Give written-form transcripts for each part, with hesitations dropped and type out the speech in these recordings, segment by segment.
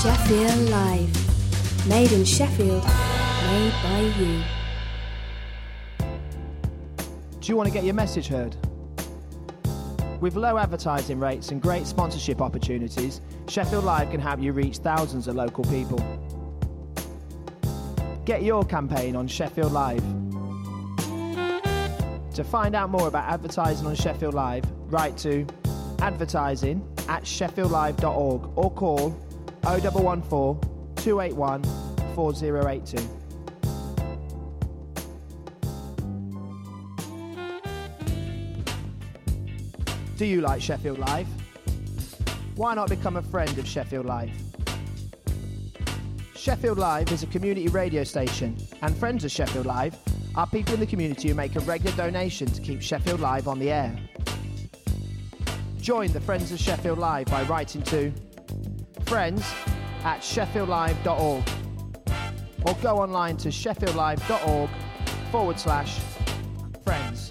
Sheffield Live. Made in Sheffield, made by you. Do you want to get your message heard? With low advertising rates and great sponsorship opportunities, Sheffield Live can help you reach thousands of local people. Get your campaign on Sheffield Live. To find out more about advertising on Sheffield Live, write to advertising@sheffieldlive.org or call 0114 281 4082. Do you like Sheffield Live? Why not become a friend of Sheffield Live? Sheffield Live is a community radio station, and friends of Sheffield Live are people in the community who make a regular donation to keep Sheffield Live on the air. Join the Friends of Sheffield Live by writing to friends@sheffieldlive.org or go online to sheffieldlive.org/friends.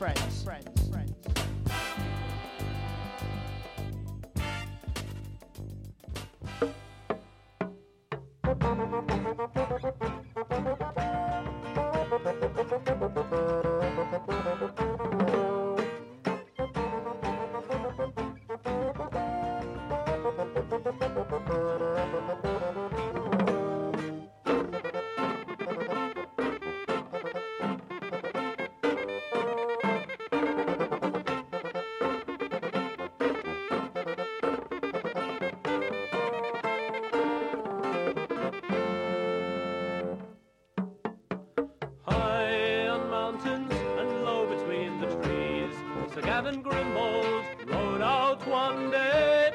Gavin Grimald rode out one day.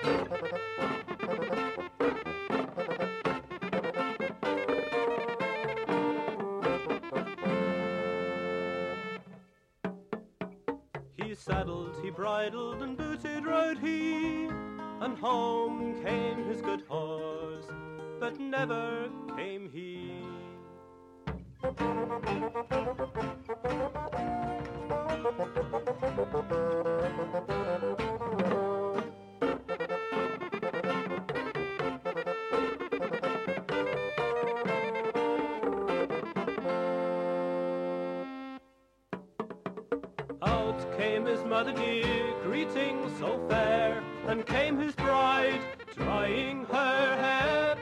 He saddled, he bridled, and booted rode he, and home came his good horse, but never came he. Out came his mother dear, greeting so fair, and came his bride, drying her hair.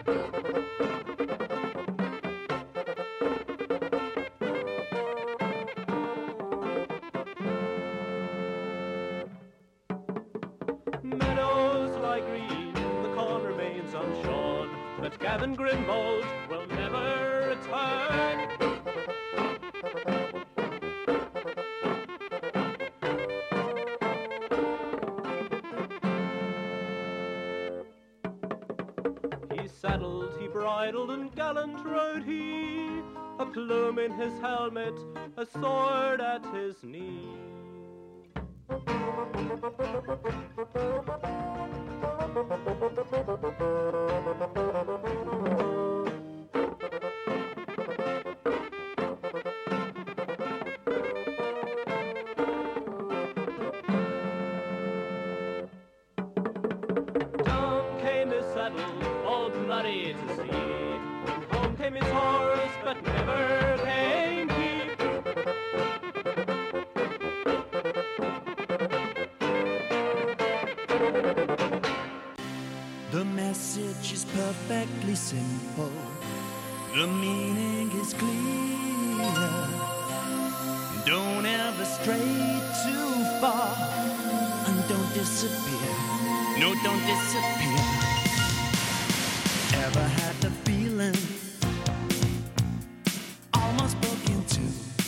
Meadows lie green, the corn remains unshorn, but Gavin Grimald will never return. He saddled, he bridled, and gallant rode he, a plume in his helmet, a sword at his knee. Down came his saddle, all bloody to see, and home came his horse, but never came he. The message is perfectly simple. The meaning is clear. Don't ever stray too far, and don't disappear. No, don't disappear. Ever had the feeling almost broke into?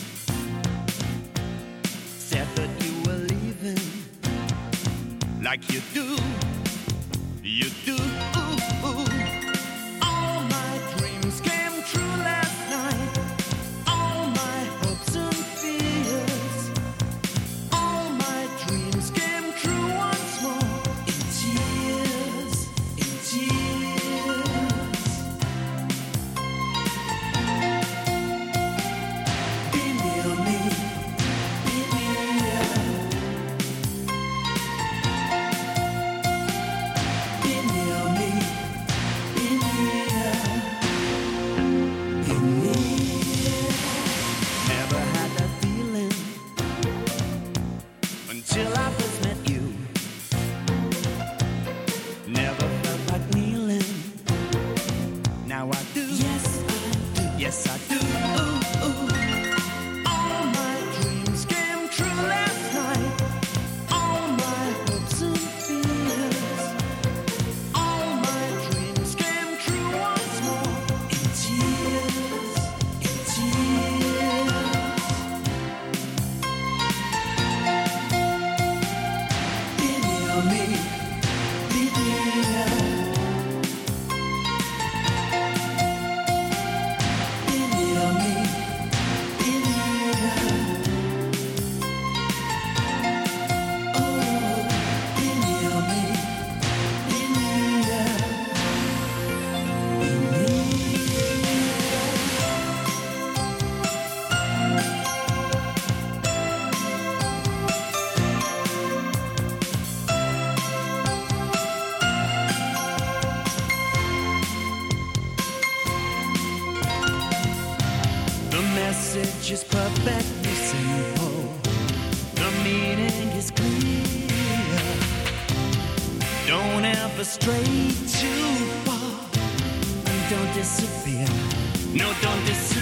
Said that you were leaving like you do. You do. All my dreams came true last night. All my hopes and fears. All my dreams came true once more. In tears, in tears. Be near me, be near. message is perfectly simple. The meaning is clear. Don't ever stray too far. And don't disappear. No, don't disappear.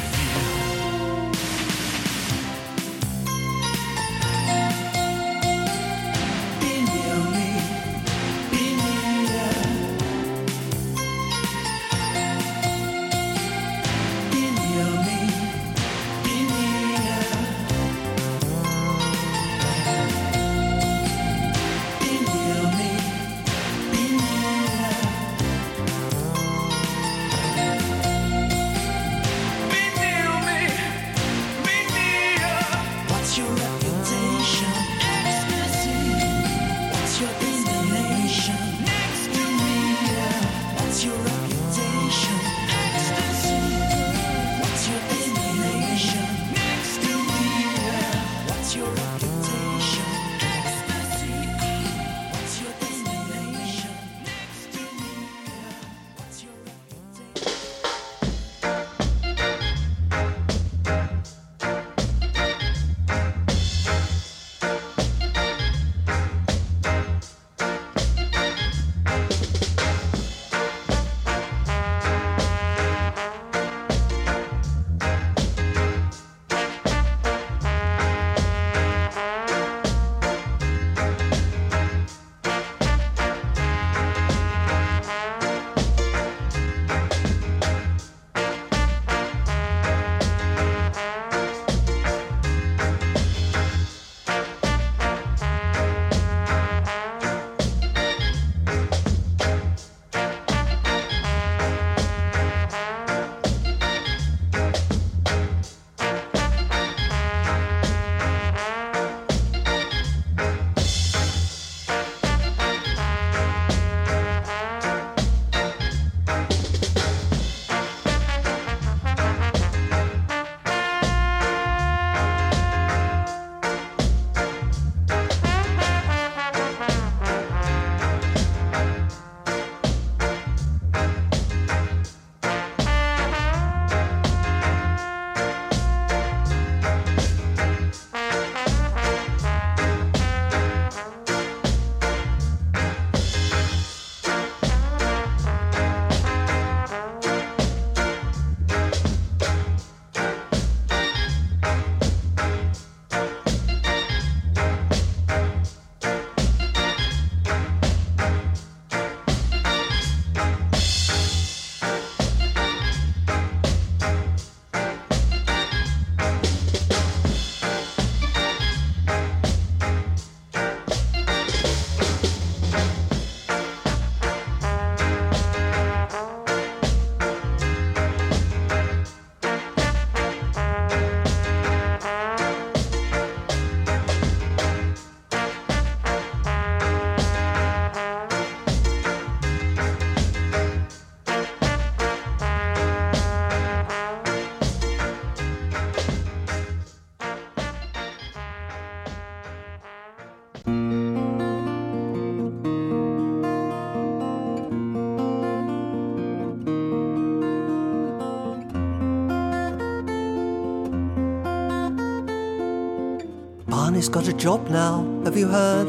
Barney's got a job now, have you heard?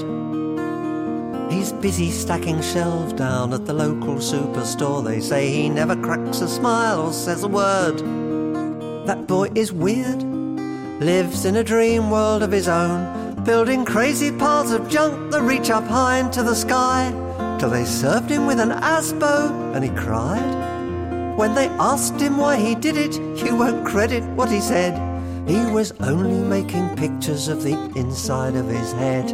He's busy stacking shelves down at the local superstore. They say he never cracks a smile or says a word. That boy is weird, lives in a dream world of his own, building crazy piles of junk that reach up high into the sky, till they served him with an aspo and he cried. When they asked him why he did it, you won't credit what he said. He was only making pictures of the inside of his head.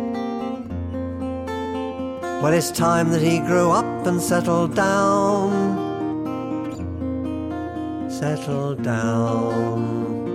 Well, it's time that he grew up and settled down. Settled down.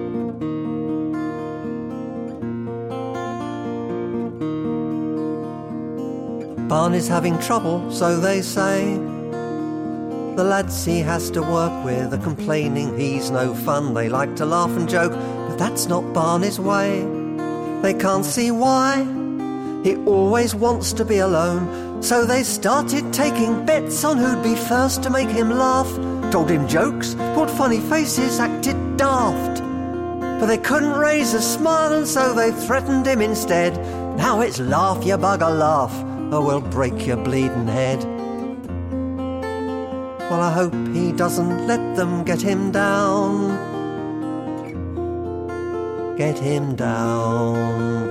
Barney's having trouble, so they say. The lads he has to work with are complaining he's no fun. They like to laugh and joke, but that's not Barney's way. They can't see why. He always wants to be alone. So they started taking bets on who'd be first to make him laugh. Told him jokes, pulled funny faces, acted daft. but they couldn't raise a smile, and so they threatened him instead. Now it's laugh, you bugger, laugh, or we'll break your bleeding head. Well, I hope he doesn't let them get him down. Get him down.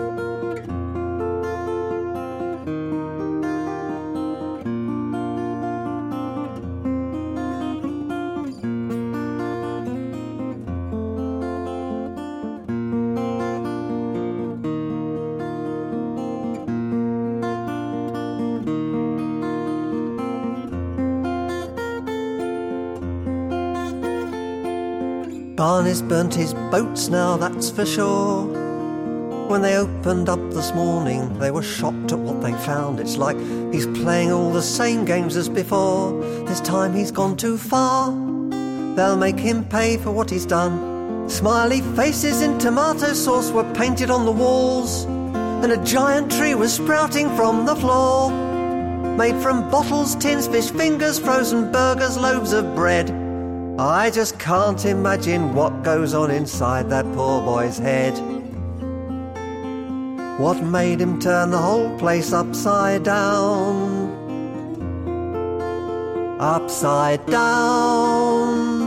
Barney's burnt his boats now, that's for sure. When they opened up this morning, they were shocked at what they found. It's like he's playing all the same games as before. This time he's gone too far. They'll make him pay for what he's done. Smiley faces in tomato sauce were painted on the walls, and a giant tree was sprouting from the floor, made from bottles, tins, fish fingers, frozen burgers, loaves of bread. I just can't imagine what goes on inside that poor boy's head. What made him turn the whole place upside down? Upside down.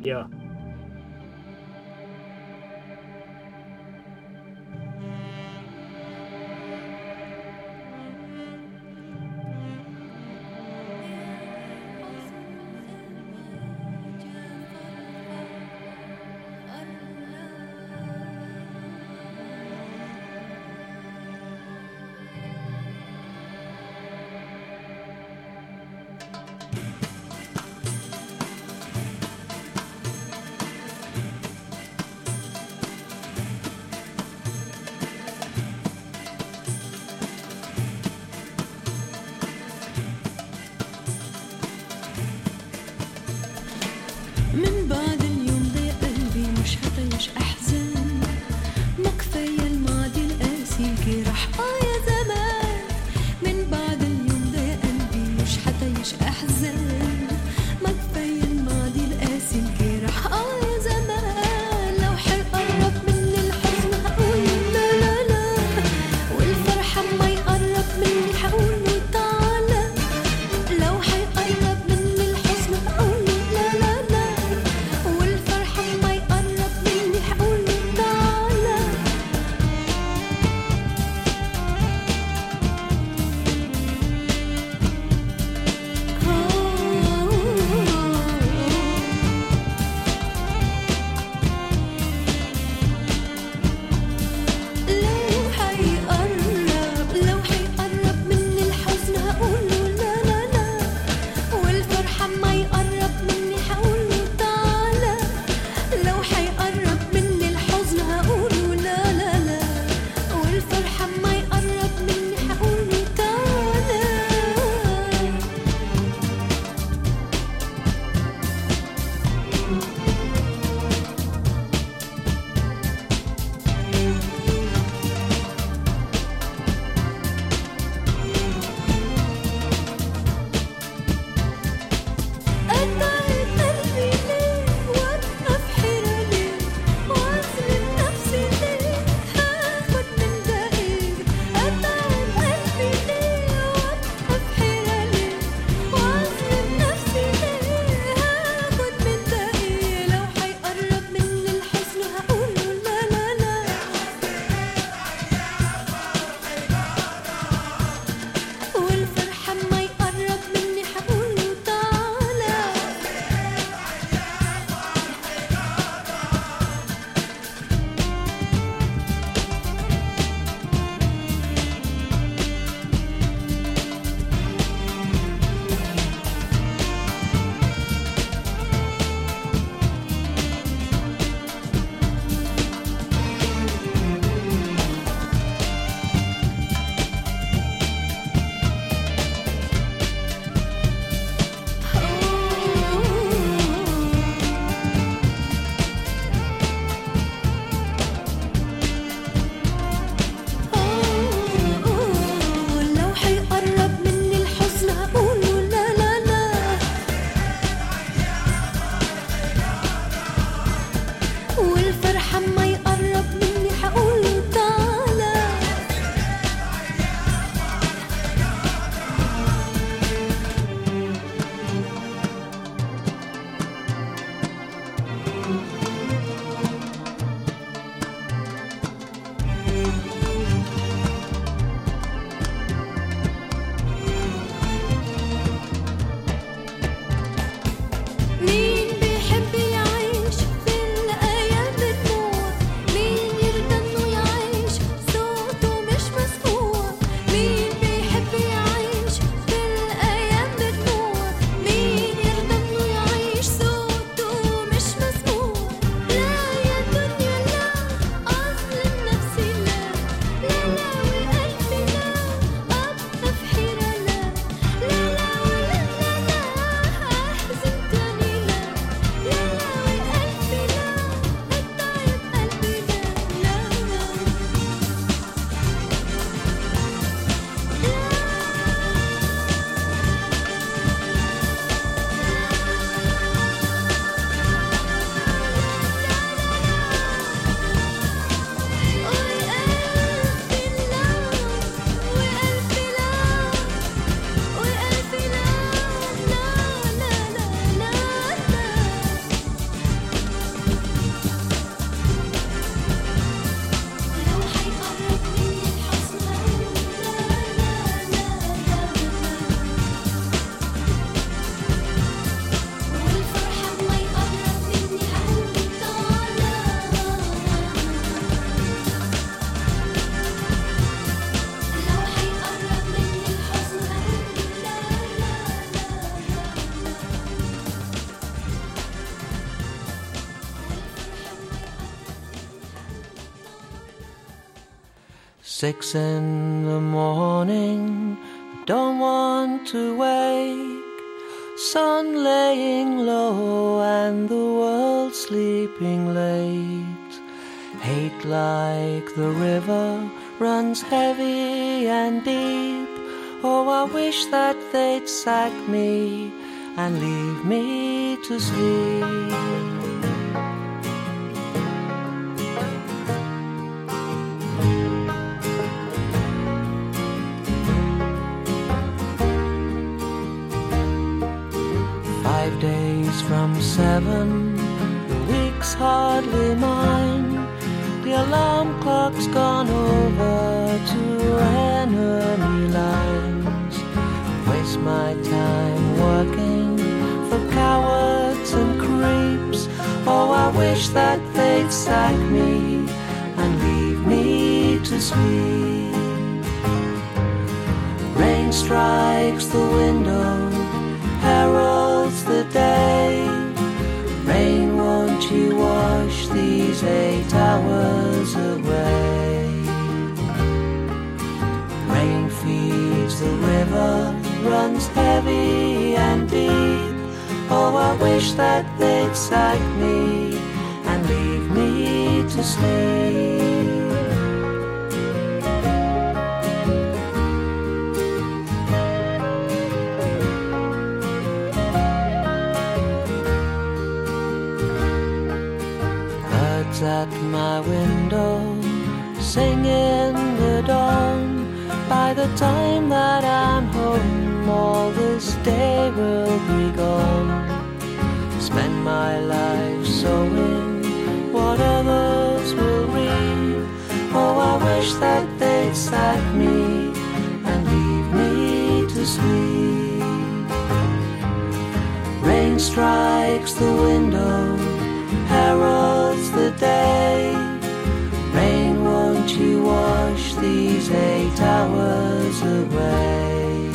Yeah. 6 in the morning, I don't want to wake. Sun laying low and the world sleeping late. Hate like the river runs heavy and deep. Oh, I wish that they'd sack me and leave me to sleep. Days from 7, the week's hardly mine. The alarm clock's gone over to enemy lines. Waste my time working for cowards and creeps. Oh, I wish that they'd sack me and leave me to sleep. Rain strikes the window, heralds the day. Rain, won't you wash these 8 hours away? Rain feeds the river, runs heavy and deep. Oh, I wish that they'd sack me and leave me to sleep. At my window, sing in the dawn. By the time that I'm home, all this day will be gone. Spend my life sowing what others will reap. Oh, I wish that they'd sack me and leave me to sleep. Rain strikes the window, heralds the day. Rain, won't you wash these 8 hours away?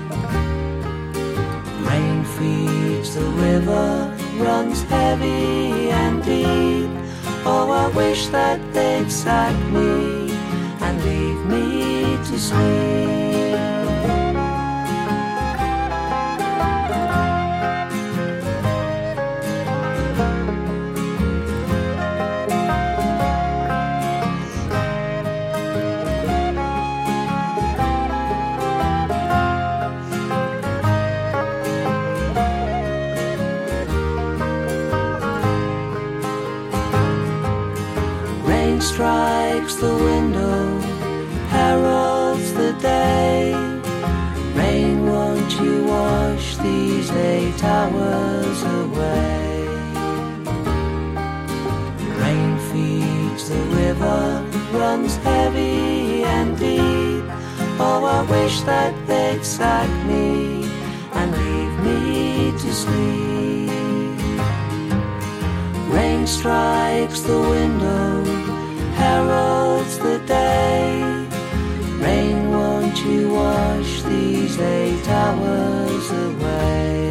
Rain feeds the river, runs heavy and deep. Oh, I wish that they'd sack me and leave me to sleep. Strikes the window, heralds the day. Rain, won't you wash these 8 hours away? Rain feeds the river, runs heavy and deep. Oh, I wish that they'd sack me and leave me to sleep. Rain strikes the window, heralds the day. Rain, won't you wash these 8 hours away?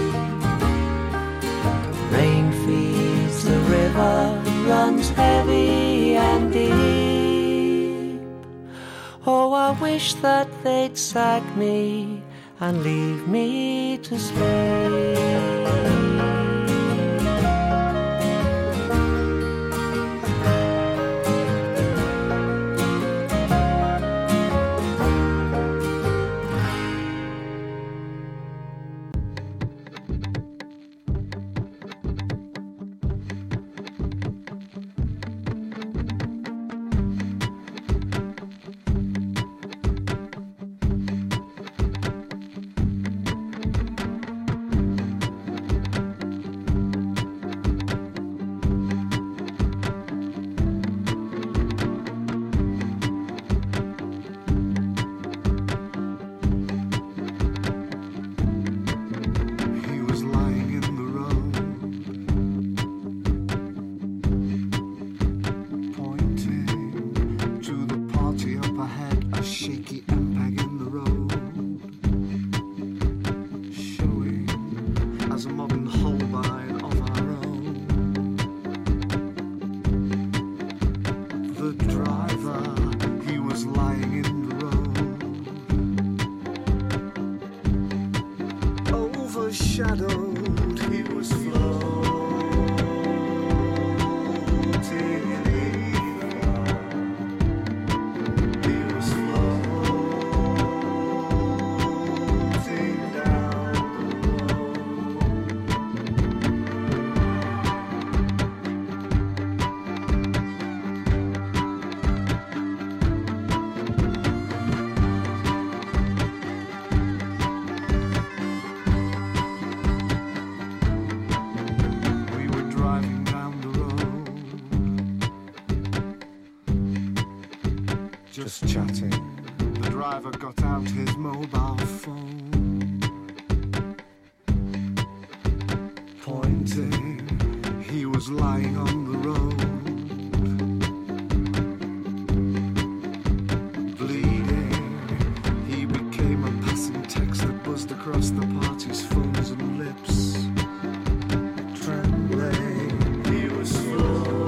Rain feeds the river, runs heavy and deep. Oh, I wish that they'd sack me and leave me to sleep. just chatting. The driver got out his mobile phone, pointing. He was lying on the road, bleeding. He became a passing text that buzzed across the party's phones and lips, trembling. He was slow.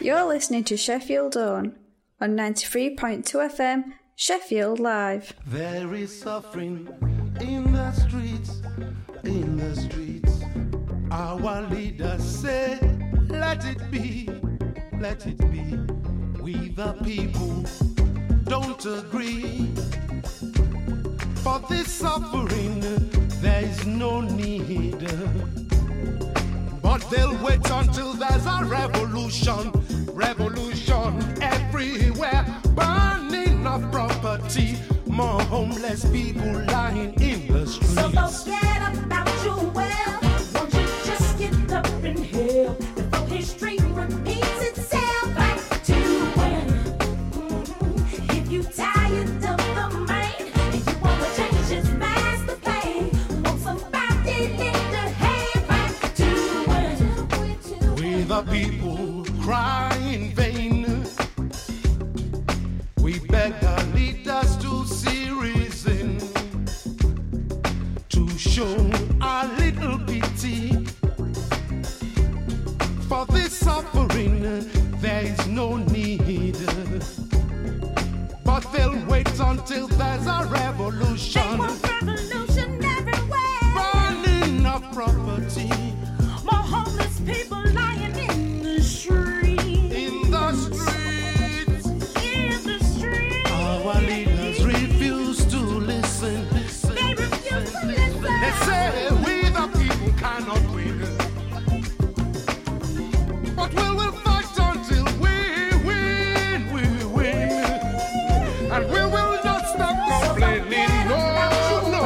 You're listening to Sheffield Own on 93.2 FM, Sheffield Live. There is suffering in the streets, in the streets. Our leaders say, let it be, let it be. We the people don't agree. For this suffering, there is no need. But they'll wait until there's a revolution, revolution everywhere. Burning of property, more homeless people lying in the streets. So forget about your wealth. Won't you just get up and help before history repeats itself? Back to when, if you tired of the man and you want to change his master plan, want somebody lend a hand. Back to when we the people cry in vain. We beg our leaders to see reason, to show a little pity. For this suffering, there is no need. But they'll wait until there's a revolution. they want revolution everywhere. Burning of property More homeless people lying in the street. in the streets. In the street. Our leaders refuse to listen. They refuse to listen. They say we the people cannot win. But we will fight until we win. And we will not stop complaining. No, no.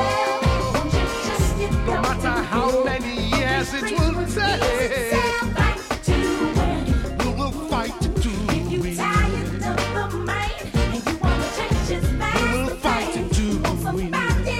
No matter how many years it will take, we will fight to win. We will fight to win.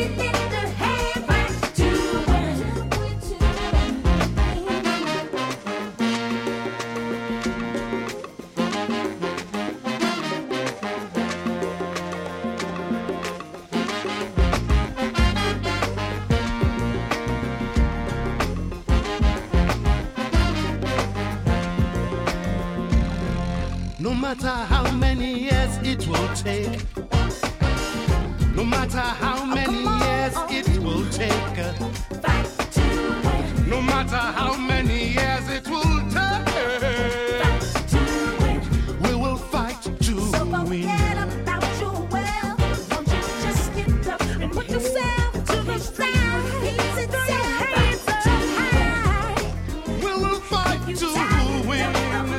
No matter how many years it will take, no matter how many years it will take, no matter how many years it will take, we will fight to win. Put yourself to the ground. Throw your hands up high. We will fight to win.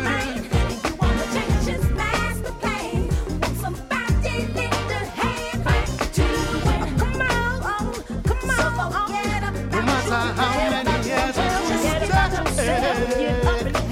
No matter how many years it will take.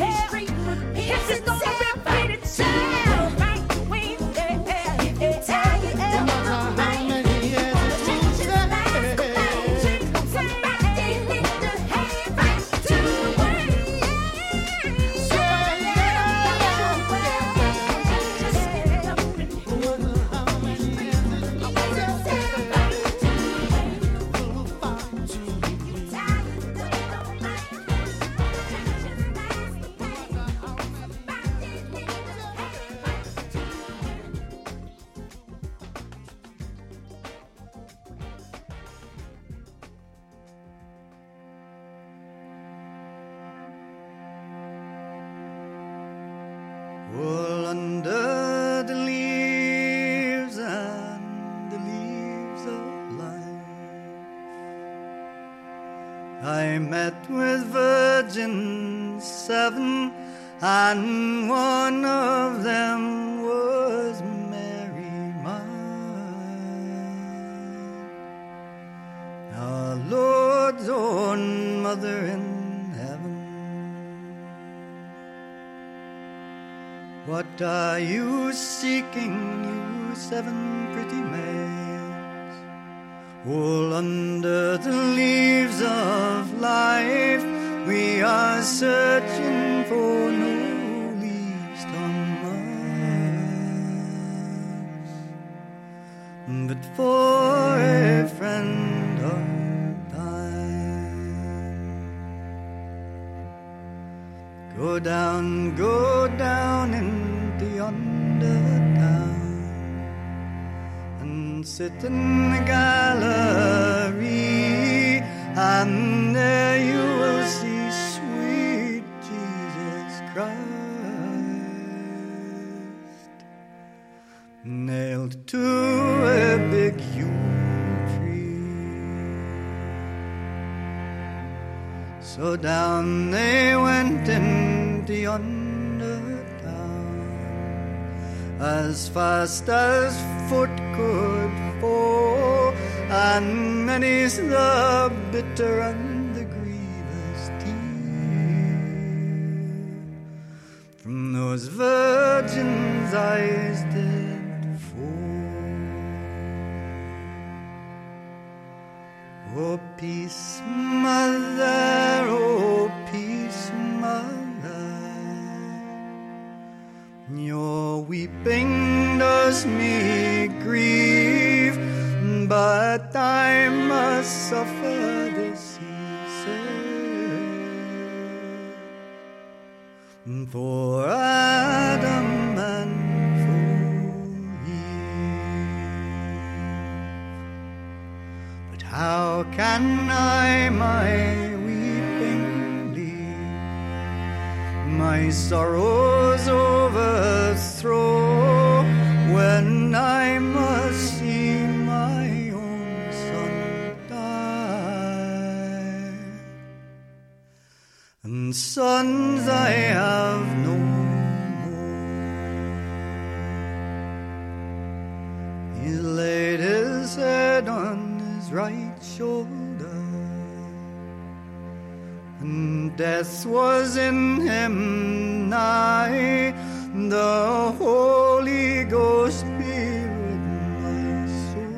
All under the leaves and the leaves of life, I met with virgins 7, and one of them was Mary, mine, our Lord's own mother in heaven. What are you seeking, you 7 pretty maids? All under the leaves of life, we are searching for no leaves on mine, but for a friend of thine. Go down sit in the gallery, and there you will see sweet Jesus Christ nailed to a big yew tree. So down they went into yonder town as fast as foot could fall, and many's the bitter and the grievous tear from those virgins' eyes did fall. Oh, peace, mother, oh, peace, mother, your weeping does me grieve, but I must suffer this, he said, for Adam and for Eve. But how can I my weeping leave, my sorrows overthrow, when I must see my own son die? And sons I have no more. He laid his head on his right shoulder, and death was in him nigh. The Holy Ghost be with my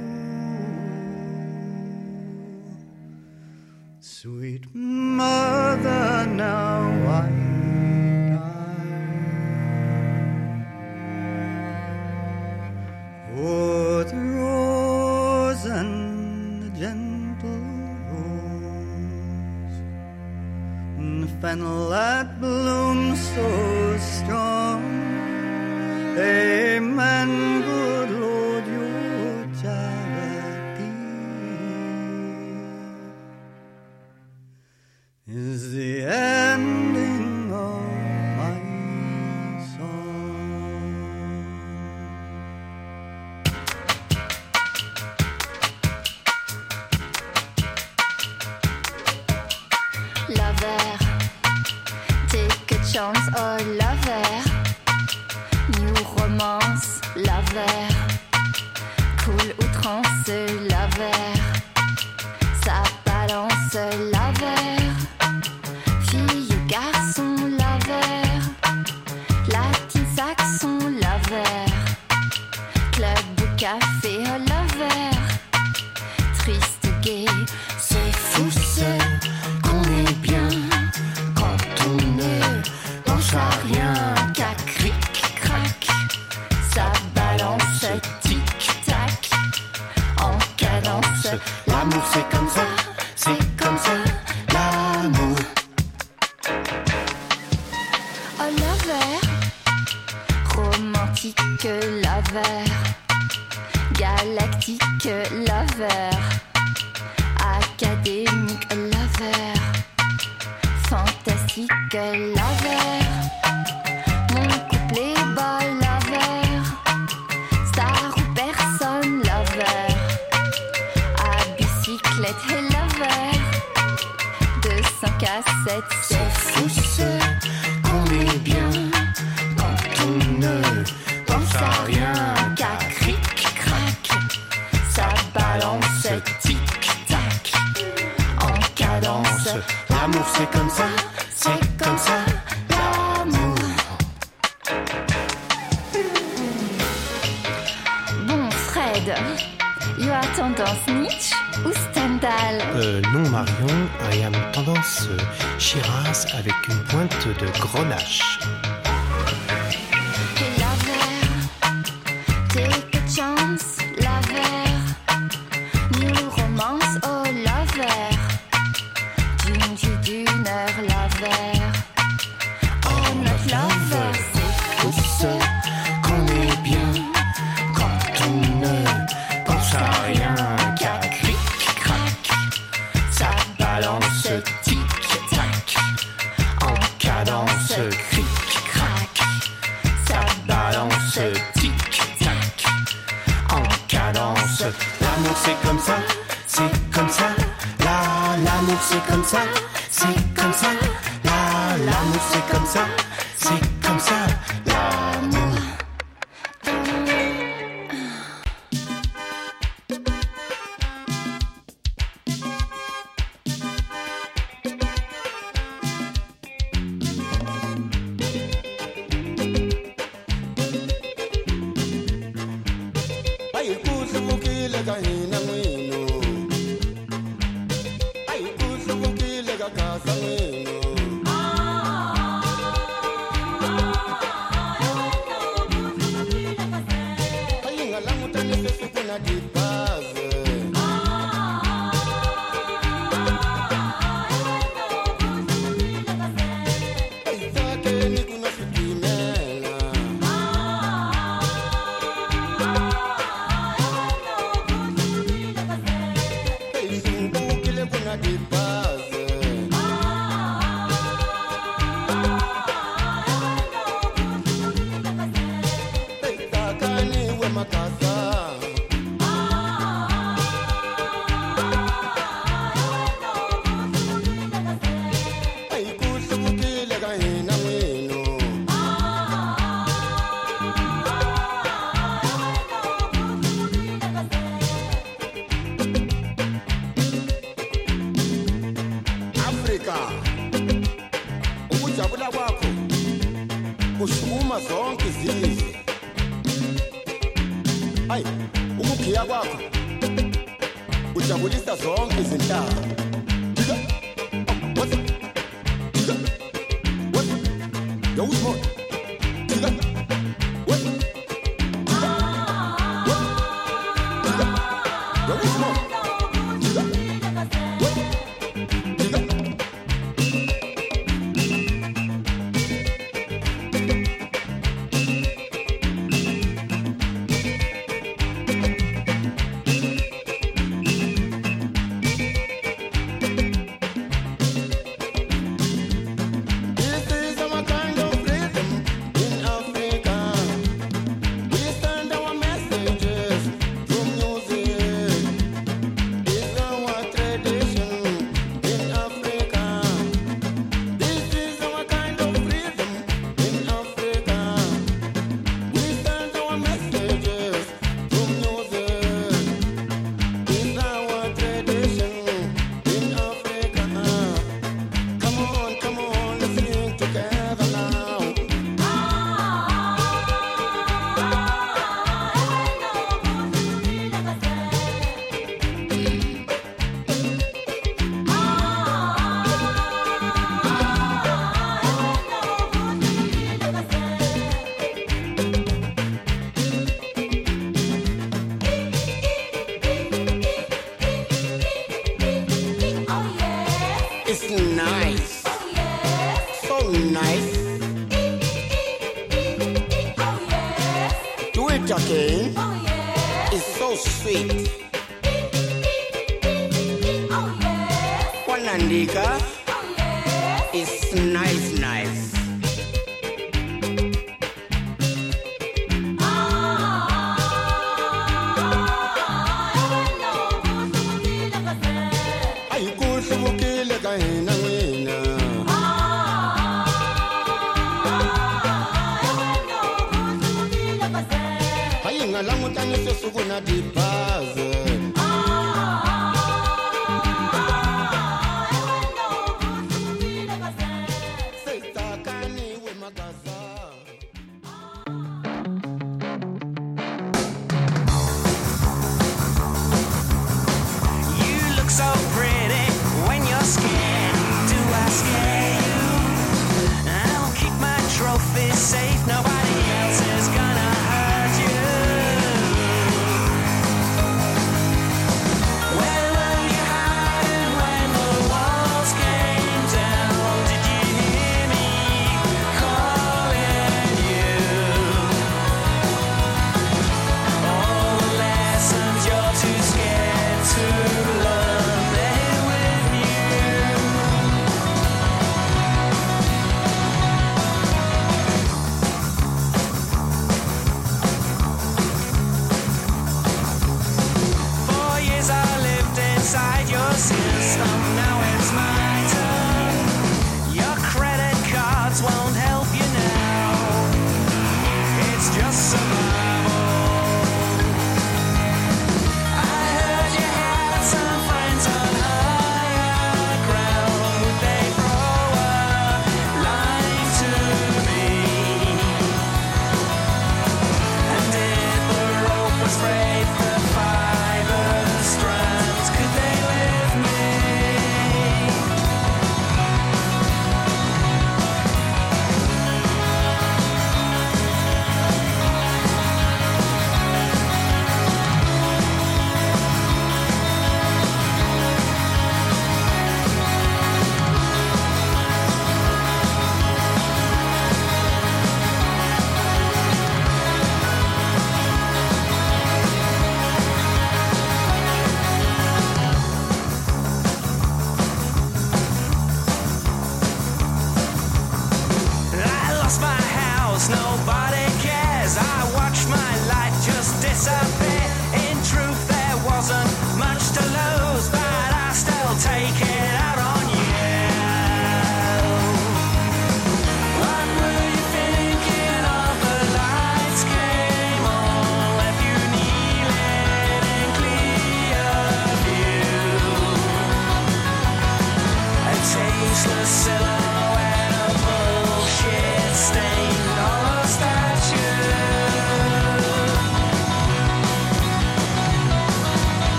soul. Sweet mother, now I die. Oh, the rose and the gentle rose, and the fennel that blooms so strong. Amen, good Lord, your charity is the ending of my song. Lover, take a chance, oh lover. New romance, lover. Cool outrance, lover. Ça balance, lover. Fille ou garçon, lover. Latin saxon, lover. Club ou café, oh lover. Triste, gay, c'est fou seul qu'on est bien quand on ne pense à rien qu'à cric-crac. Ça balance, tic-tac, en cadence. L'amour c'est comme ça, l'amour. Oh lover, romantique lover, galactique lover, académique lover, fantastique lover, mon couplet boy lover, star ou personne lover, à bicyclette et lover, 200 cassettes, c'est fou ce qu'on est bien quand on ne pense à rien qu'à cric-crac. Ça balance, tic-tac, en cadence. L'amour c'est comme ça, l'amour. Bon Fred, you as tendance Nietzsche ou Stendhal? Non Marion, I am tendance Shiraz avec une pointe de Grenache. Hey lover, take a chance, lover. New romance, oh lover. D'une heure, lover. Oh notre lover, c'est fou ce qu'on est bien quand on ne pense à l'amour c'est comme ça, c'est comme ça. L'amour c'est comme ça, c'est comme ça. L'amour c'est comme ça, c'est comme ça. L'amour.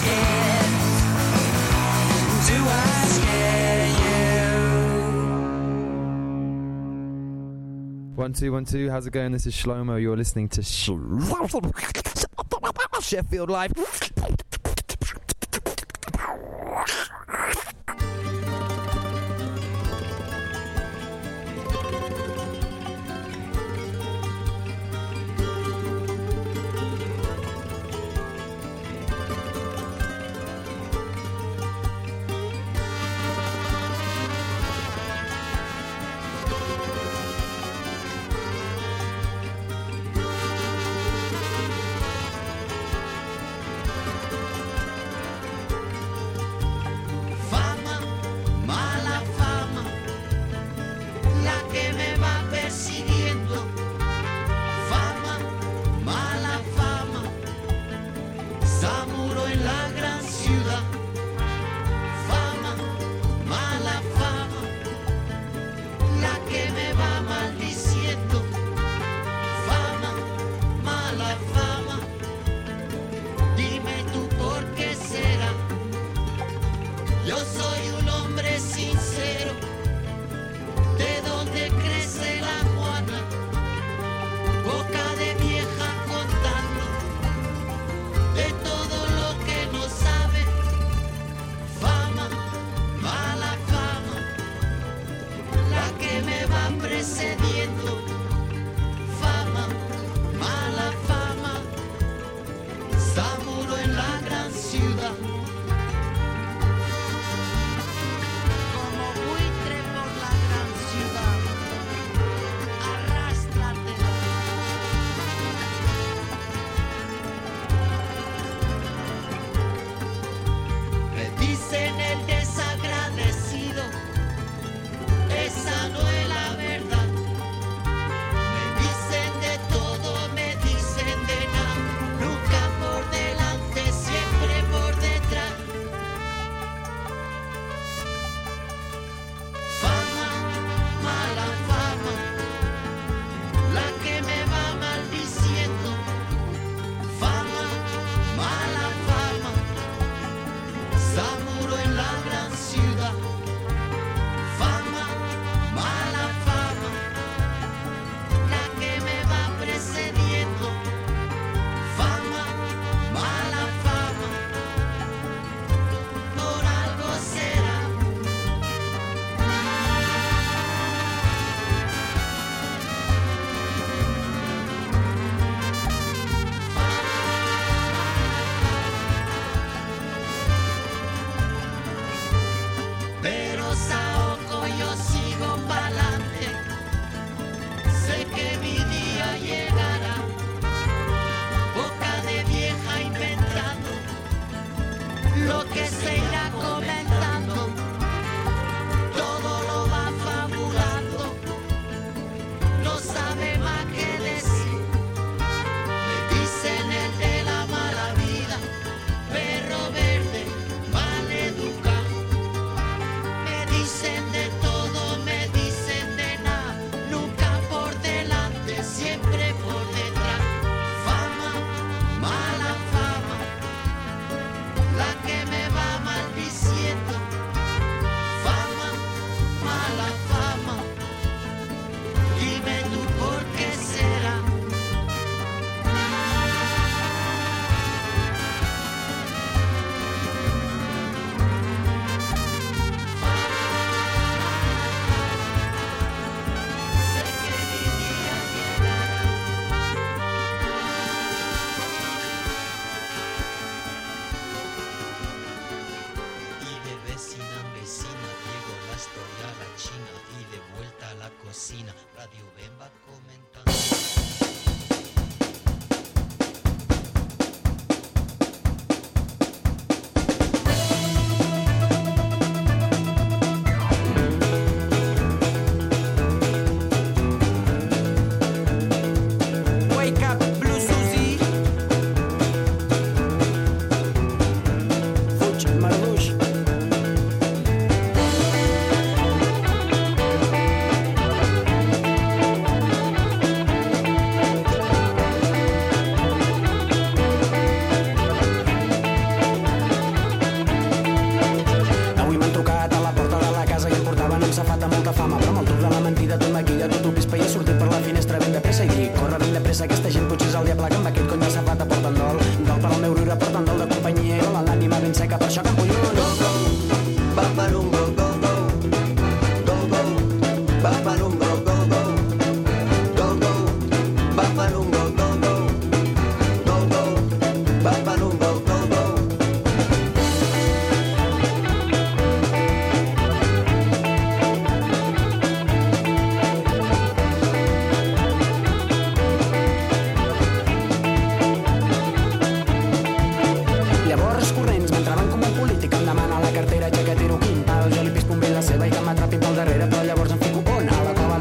scared? Do I scare you? 1 2 1 2. How's it going? This is Shlomo. You're listening to Sheffield Live. de la mentida, tot maquilla, tot ho pispa i he sortit per la finestra ben de pressa i dic, corre ben de pressa, aquesta gent potser és el diable